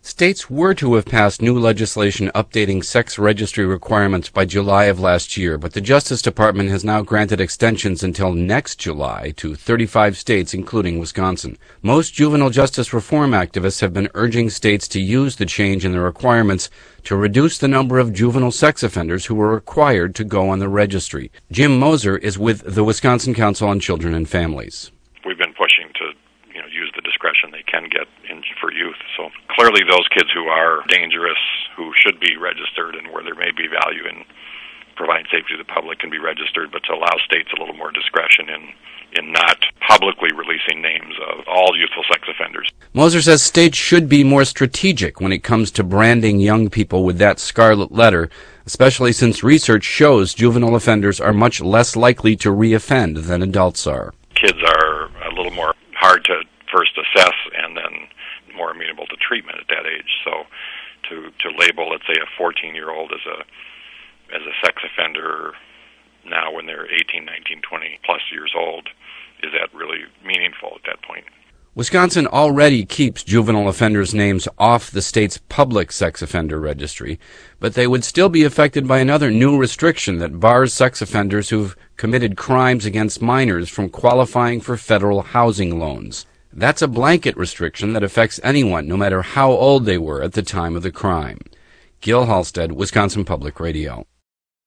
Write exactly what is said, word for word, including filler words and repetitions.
States were to have passed new legislation updating sex registry requirements by July of last year, but the Justice Department has now granted extensions until next July to thirty-five states, including Wisconsin. Most juvenile justice reform activists have been urging states to use the change in the requirements to reduce the number of juvenile sex offenders who are required to go on the registry. Jim Moser is with the Wisconsin Council on Children and Families. We've been pushing to you know, use the discretion they can get in for youth. So clearly those kids who are dangerous, who should be registered, and where there may be value in providing safety to the public can be registered, but to allow states a little more discretion in, in not publicly releasing names of all youthful sex offenders. Moser says states should be more strategic when it comes to branding young people with that scarlet letter, especially since research shows juvenile offenders are much less likely to reoffend than adults are. Kids are a little more hard to first assess and then more amenable to treatment at that age. So to to label, let's say, a fourteen-year-old as a as a sex offender now when they're eighteen, nineteen, twenty plus years old, is that really meaningful at that point? Wisconsin already keeps juvenile offenders' names off the state's public sex offender registry, but they would still be affected by another new restriction that bars sex offenders who've committed crimes against minors from qualifying for federal housing loans. That's a blanket restriction that affects anyone, no matter how old they were at the time of the crime. Gil Halstead, Wisconsin Public Radio.